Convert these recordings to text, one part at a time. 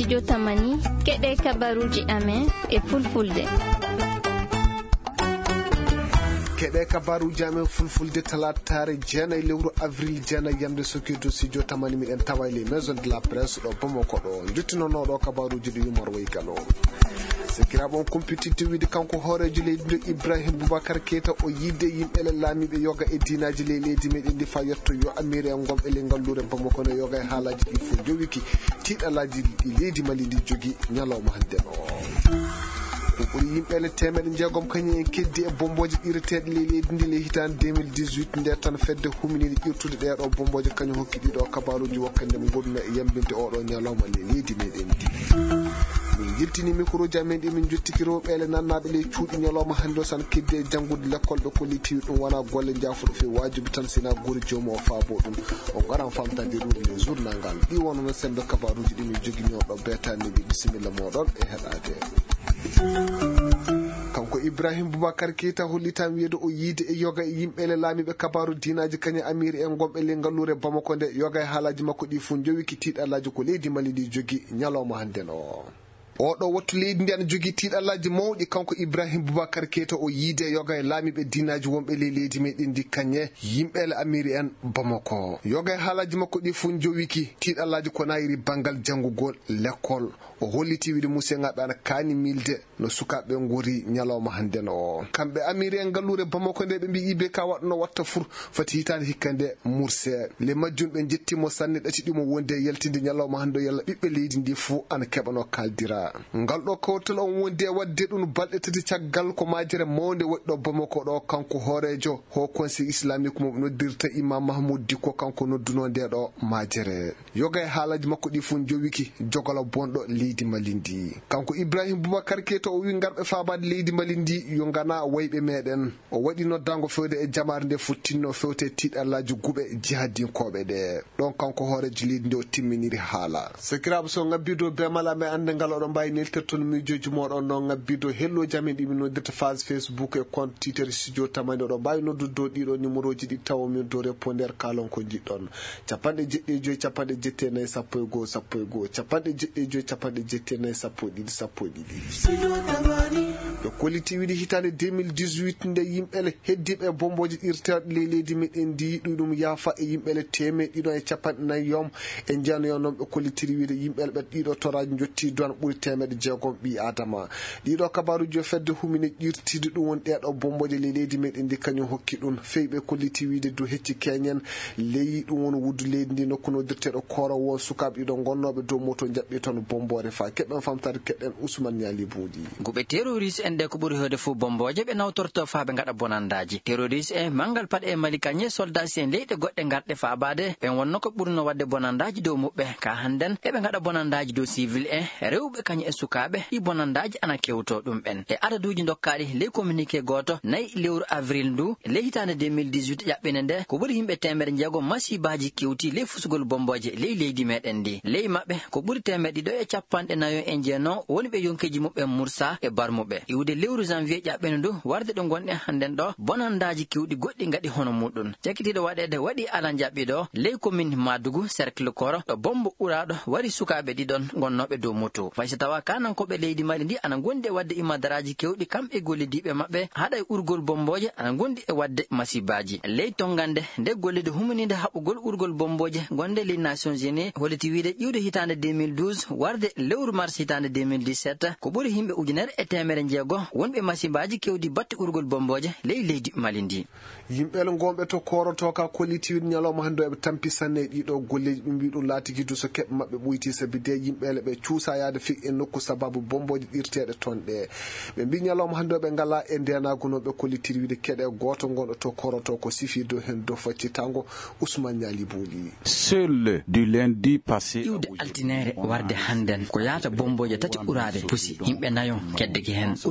studio Tamani keɗe kabaruji amen e fulfulde. keɗe kabaruji amen fulfulde talatare jeena lewru avril jeena yamde sokido studio Tamani miɗen tawa les maison de la presse ɗo Bamako ɗo jottinonoɗo kabaruji ɗi yumor way galo sekiraɓe on compétitive wiide kanko hoorejo leydi Ibrahim Boubacar Keita o yidde yimɓe laamiɓe yoga e dinaji leydi meɗen ndi fa yetto yo amiri en gom ele ngallure Bamako no yoga e haalaji ɗi fof jowiki tiiɗalaji ɗi leydi Mali ndi jogui ñalawma hande o ɓuri yimɓele temeɗe jeegom kañum en keddi e bomboje ɗirateɗe leydi ndi le hitande 2018 nde tan fedde huminide ƴirtude ɗeɗo bomboje kañum hokki ɗiɗo kabaruji wakkande mo gonno e yambinde oɗo ñalawma leydi meɗen ndi min yirtini micro ji amen ɗi min jottiki rewɓele nannaɓe ley cuuɗi ñalawma hande o san kedde e janggude l'école ɓe kolli tiwi ɗum wona golle jaafuɗo fe wajibi tan sina gori joomu o faabo ɗum o garan famtade ruɗe journal ngal ɗi wonono sembe kabaruji ɗi min joguinoɗo betaniɓe bisimilla moɗon e heɗade kanko Ibrahim Boubacar Keita hollitam wiide o yiide e yoga e yimɓele laamiɓe kabaru dinaji kañe amiri en gomɓe le ngallure Bamako nde yoga e haalaji makko ɗi fu jowiki tiiɗalaji ko leydi Mali ndi jogui ñalawma hande o oɗo wattu leydi ndi ana jogui tiiɗalaji mawɗi kanko Ibrahim Boubacar Keita o yiide yoga e laamiɓe dinaji wonɓe le leydi meɗen ndi kañe yimɓele amiri en Bamako yoga e haalaji makko ɗi fu jowiki tiiɗalaji ko nayiri banggal janggugol l'école o holliti wiide musidɓe ana kaani milde no sukaɓe gori ñalawma hande o kamɓe amiri en gallure Bamako nde ɓe mbi ibe ka waɗno watta fur fati hitande hikka nde murse le majjum ɓe jettimo sanne ɗati ɗimo wonde yaltinde ñalawma hande o yalla ɓiɓɓe leydi ndi fuu ana keɓano kaldira ngal ɗo kawtal on wondi e wadde ɗum balɗe tati caggal ko majere mawde waɗi ɗo Bamako ɗo kanko hoorejo ho conseil islamique mo noddirta imam Mahmoud Dicko kanko nodduno nde ɗo majere yoga e haalaji makko ɗi fu jowiki jogala bonɗo leydi Mali ndi kanko Ibrahim Boubacar Keita o wi ngarɓe faabade leydi Mali ndi yo ngana wayɓe meɗen o waɗi noddango fewde e jamare nde futtinno fewte tiiɗallaji guɓe jihadinkoɓe ɗe ɗon kanko hoorejo leydi ndi o timminiri haala sekiraɓe so ngabbido be mala me ande ngal oɗon mbawi nelterton miijoji moɗon no ngabbido helloji amen ɗi min noddirta phase Facebook e compte Twitter studio Tamani oɗon mbawi noddude dow ɗiɗo numéro ji ɗi tawa min dow répondeur kalon ko jiɗɗon 1.5 capanɗe jette nayyi sappo e goho sappo e goho 1.5 capanɗe jette nayyi sappo e ɗiɗi sappo e ɗiɗi ɓe kolliti wiide hitande 2018 nde yimɓele heddiɓe bomboji ɗirteɗe le leydi meɗen ndi ɗum yaafa e yimɓele temeɗɗiɗo e capanɗe nayyom e jeenoyo noon ɓe kollitiri wiide yimɓele ɓe ɗiɗo toraji jotti don ɓuuri temeɗe jeegom ɓi adama ɗiɗo kabaruji o fedde humine ƴirtide ɗum woni ɗeɗo bomboje le leydi meɗen ndi kañum hokki ɗum feyɓe kolliti wiide dow hecci keñen leyi ɗum woni wuddu leydi ndi nokku nodirteɗo koro won sukaɓe ɗiɗo gonnoɓe dow moto jaɓɓi toon bombore fa keɓen famtade keɗen Ousmane Niali Boudi guɓe terroriste en de ko ɓuuri hewde fo bomboje ɓe nawtorto fa ɓe gaɗa bonandaji terroriste en mangal paɗe e Mali kañe soldats en leyɗe goɗɗe garɗe faabade ɓen wonno ko ɓurno wadde bonandaji dow muɓɓe ka handen eɓe gaɗa bonandaji dow civil en rewɓe kañe e sukaɓe ɗi bonandaji ana kewto ɗum ɓen e adaduji dokkaɗi ley communiqué goto nayi lewru avril ndu ley hitande 2018 ƴaɓɓine nde ko ɓuuri yimɓe temeɗe jeegom masibaji kewti ley fusugol bomboje ley leydi meɗen ndi ley mabɓe ko ɓuuri temeɗe ɗiɗo e capanɗe nayo e jeenon woni ɓe yonkeji muɓɓe Mursa e barmuɓe iwde lewru janvier ƴaɓɓine ndu warde ɗo gonɗen handen ɗo bonandaji kewɗi goɗɗi gaɗi hono muɗum cakkitiɗo waɗede waɗi ala jaɓɓiɗo ley commune Madougou cercle koro ɗo bombo ɓuraɗo wari sukaɓe ɗiɗon gonnoɓe dow moto fayso tawa kanankoɓe leydi Mali ndi ana gondi e wadde imadaraji kewɗi kamɓe gollidiɓe mabɓe haɗa e urgol bomboje ana gondi e wadde masibaji ley tongande nde gollide huminide haɓɓugol urgol bomboje gonde ley Nations Unies holliti wiide ƴiwde hitande 2012 warde lewru mars hitande 2017 ko ɓuuri yimɓe ujunere e temere jeego wonɓe masibaji kewdi batte urgol bomboje ley leydi Mali ndi yimɓele gonɓe to koroto ka kolliti wiide ñalawma hande ɓe tampi sanne e ɗiɗo golleji ɓe mbi ɗum laati guidu so keɓe mabɓe ɓoyti sabi de yimɓele ɓe cuusa yaade fi e nokku sababu bomboje ɗirteɗe toon ɗe ɓe mbi ñalawma hande ɓe ngala e ndenago noon ɓe kollitiri wiide keɗe goto gonɗo to koroto ko sifi dow hen dow faccitango Ousmane Niali Bouli seul du lundi passé iwde altinere warde handen ko yaata bomboje tati urade pusi yimɓe nayon keddeki hen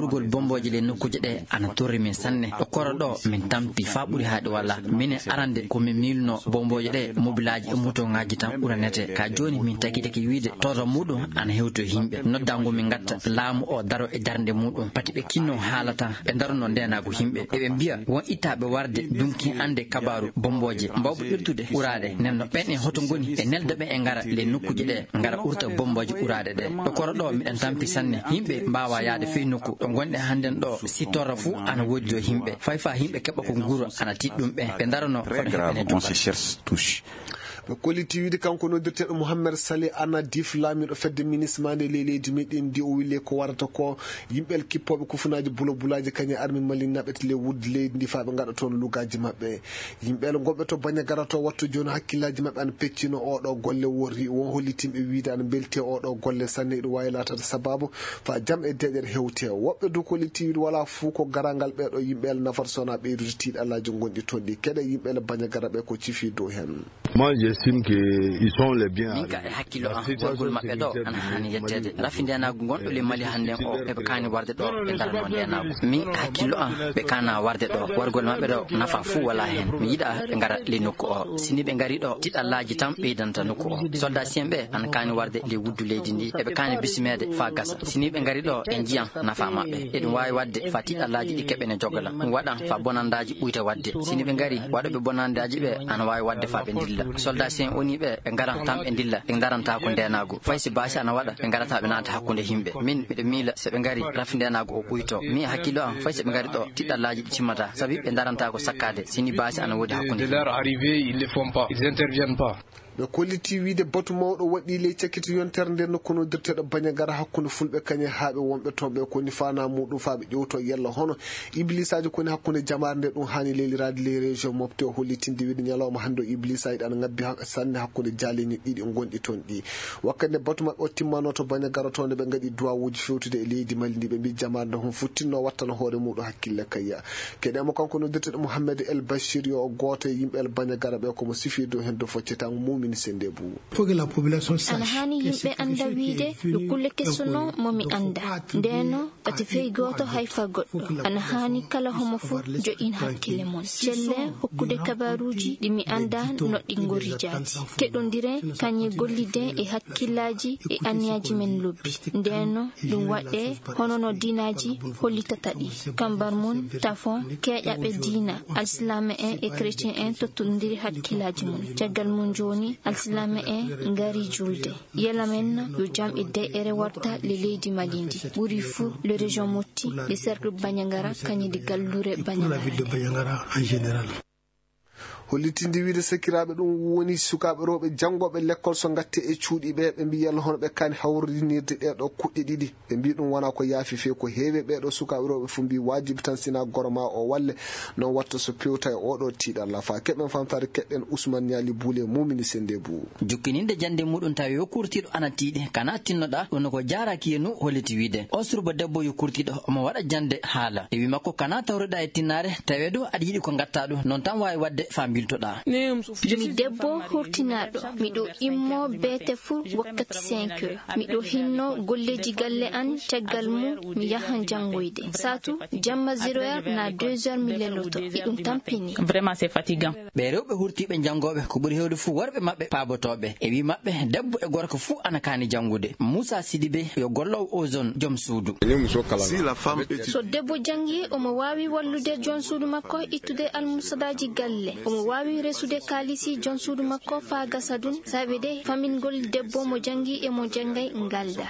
ɓurgol bomboje le nokkuji ɗe ana torri min sanne ɗo koro ɗo min tampi fa ɓuri haɗi walla mine arande komin milno bomboje ɗe mobilaji e moto ngaji tan ɓuranete ka joni min tagitaki wiide toto muɗum ana hewto himɓe noddango min gatta laamu o daro e darde muɗum pati ɓe kinno haalata ɓe darono ndenago himɓe eɓe mbiya won ittaɓe warde dunki ande kabaru bomboje mbawɓe irtude ɓurade nenno ɓen e hoto goni e neldo ɓe e ngara le nokkuji ɗe ngara urta bomboje ɓurade ɗe ɗo koro ɗo miɗen tampi sanne yimɓe mbawa yaade fey nokku ɗo gonɗe hannden ɗo si torra fuu ana woodi do yimɓe fay fa yimɓe keɓa ko nguro ana tiɗɗum ɓe darono koɗo heɓene ɓe kolliti wiide kanko noddirteɗo Mouhamed Saleh Anna Dif laamiɗo fedde ministre mande leydi meɗen ndi o wile ko warata ko yimɓel kippoɓe kufunaji bulabulaji kañe armi malinaɓe to le wudde leydi ndi fa ɓe gaɗa toon lugaji mabɓe yimɓel gonɓe to baña garato wattu joni hakkillaji mabɓe ana peccino oɗo golle worri won hollitimɓe wiide ana belte oɗo golle sanne ɗo wawi latata sababu fa jaam e deƴere hewte woɓɓe do kolliti wiide wala fuu ko garangal ɓeɗo yimɓel nafata sona ɓeydude tiiɗallaji gonɗi toon ɗi keɗe yimɓele baña gara ɓe ko cifi dow hen min ka e hakkilo an worgol maɓɓe ɗo ana hani yettede rafi ndenago gonɗo le Mali hannden o eɓe kani warde ɗo ɓe darano ndenago min hakkilo an ɓe kana warde ɗo worgol maɓɓe ɗo nafa fuu wala hen mi yiɗa ɓe gara le nokku o sini ɓe gari ɗo tiɗallaji tan ɓeydanta nokku o soldat sien ɓe ana kani warde le wuddu leydi ndi eɓe kani bisimede fa gasa sini ɓe gari ɗo e jiyan nafa maɓɓe eɗum wawi wadde fa tiɗallaji ɗi keɓene jogala ɗum waɗan fa bonandaji ɓuyta wadde sini ɓe gari waɗoɓe bonandaji ɓe ana wawi wadde fa ɓe dilla soldat sien woni ɓe garan tan ɓe dilla ɓe daranta ko ndenago fay si basi ana waɗa ɓe garata ɓe nata hakkude yimɓe min miɗo miila se ɓe gari rafi ndenago o ɓuyto mi hakkilo an fay se ɓe gari ɗo tiɗɗallaji ɗi timmata saabi ɓe daranta ko sakkade sini basi ana woodi hakkude ɓe kolliti wiide batu mawɗo waɗi ley cakkiti yontere nder nokku noddirteɗo baña gara hakkude fulɓe kañe haaɓe wonɓe toon ɓe koni fana muɗum fa ɓe ƴewto yella hono iblisaji koni hakkude jamare nde ɗum hani lelirade les région mofte o hollitinde wiide ñalawma hande o iblisaji ɗana ngabbi sanne hakkude jaaleñi ɗiɗi gonɗi toon ɗi wakkati nde batu maɓɓe o timmano to baña gara toon nde ɓe gaɗi duwawuji fewtude e leydi Mali ndi ɓe mbi jamare nde hon futtinno wattano hoore muɗum hakkille kayya keɗemo kanko noddirteɗo Mouhamed El Bachir yo o goto e yimɓe el baña gara ɓe komo sifi dow hen do focceta ana hani yimɓe anda wiide ɗo kulle kessuno momi anda ndeno ɓati fey goto hayfa goɗɗo ana hani kala homo fof joƴin hakkille mon celle hokkude kabaruji ɗi mi anda noɗɗi gorijaji keɗodire kañe gollide e hakkillaji e anniyaji men lobbi ndeno ɗum waɗe hono no dinaji hollitata ɗi kambar mon tafon keƴaɓe dina alsilama en e chrétien en tottodiri hakkillaji mon caggal mon joni alsilama en ngari julde yala men yo jam e de'ere warta le leydi Mali ndi ɓuri fuu le région motti le cercle Bañagara kañe di gallure Bañagara en général hollitinde wiide sekiraɓe ɗum woni sukaɓe rewɓe janggoɓe l'école so gatte e cuuɗi ɓe ɓe mbi yalla hono ɓe kani hawrinirde ɗeɗo kuɗɗe ɗiɗi ɓe mbi ɗum wona ko yaafi fe ko heewi ɓeɗo sukaɓe rewɓe fu mbi wajibi tan sina goroma o walle non watta so pewta e oɗo tiɗalla fa keɓen famtare keɗɗen Ousmane Niali Boulé mumini sende bou jukkininde jande muɗum tawi yo kurtiɗo ana tiiɗe kana tinnoɗa ɗum ko jaraki nu holliti wiide o surba debbo yo kurtiɗo omo waɗa jande haala e wi makko kana tawreɗa e tinnare tawe ɗo aɗa yiɗi ko gatta ɗum non tan wawi wadde mi debbo hurtinaɗo miɗo immo beete fuu wakkati 5 heures miɗo hinno golleji galle an caggal mum mi yahan jangoyde satu jamma 0 heures na 2 heures mi leloto iɗum tampini vraiment c'est fatigant ɓe rewɓe hurtiɓe jangoɓe ko ɓuuri hewde fuu worɓe maɓɓe paabotoɓe e wi maɓɓe debbo e gorko fuu ana kani jangude Moussa Sidibé yo gollowo o zone joom suudu so debbo jangi omo wawi wallude jon suudu makko ittude almusadaji galle omo wawi resude kalisi jon suudu makko fa gasa dun saɓe de famingol debbo mo jangi e mo jangay ngalda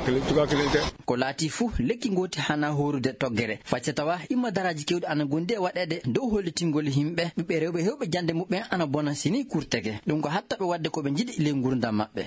ko laati fuu lekki goti hana horude toggere facce tawa imma daraji kewɗi ana gondi e waɗede dow hollitingol yimɓe ɓiɓɓe rewɓe hewɓe jande muɓɓe ana bona sini kurtege ɗum ko hattaɓe wadde koɓe jiɗi le gurdam maɓɓe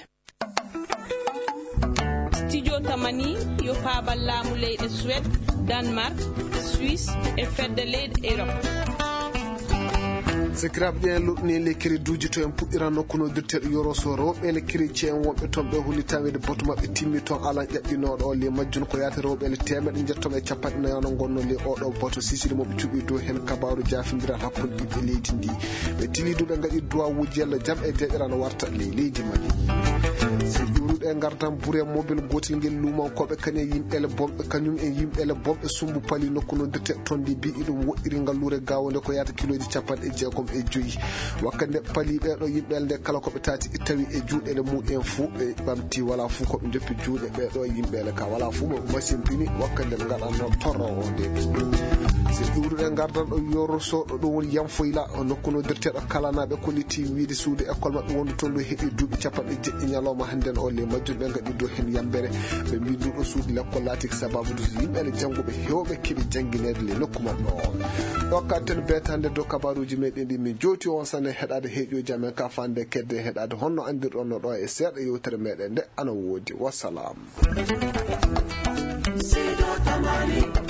studio tamani yo paabal laamu leyɗe Suède Danemark Suisse e fedde leyɗe Europe sekiraɓe ƴen luɗɗini le créduji to en puɗɗiran nokku noddirteɗo yoroso rewɓe le chrétien wonɓe toon ɓe hollitawede boto mabɓe timmi toon alan ƴaɓɓinoɗo le majjun ko yata rewɓe le temeɗe jettoɓe e capanɗe nayi ono gonno le oɗo boto sisiri moɓe cuɓi dow hen kabaru jafodiral hakkude ɓiɓɓe leydi ndi ɓe tili duɓe gaɗi duwawuji yalla jaam e deƴƴere ana warta le leydi Mali si ɗuruɗe gardan bure mobile gotel ngel lumankoɓe kañe yimɓele bomɓe kañum e yimɓele bomɓe sumbu pali nokku noddirte tondi bi iɗum woɗɗiri ngallure gawonde ko yata kiloji 65 wakkande pali ɓeɗo yimɓele nde kala koɓe tati tawi e juuɗele muɗen fuu ɓe ɓamti wala fuu koɓe joppi juuɗe ɓeɗo yimɓele ka wala fuu mo machine pini wakkande ɓe gaɗanno torro o nde si ɗuruɗe gardan ɗo yorsoɗo ɗum woni yamfoyla nokku noddirteɗo kalanaɓe kolliti wiide suudu école maɓɓe wondu toon ɗo heeɓi duuɓi 90 ñalawma hannden o le majjumɓe gaɗi do hen yambere ɓe mbi nduɗo suudu l'école latik sababu de yimɓele janggoɓe hewɓe keeɓi jangguinede le nokku maɓɓe o ɗo katten betande dow kabaruji meɗen ɗi min joti on sanne heɗade heeƴoji amen ka fande kedde heɗade honno andirɗon no ɗo e seeɗa yewtere meɗen nde ana woodi wassalam.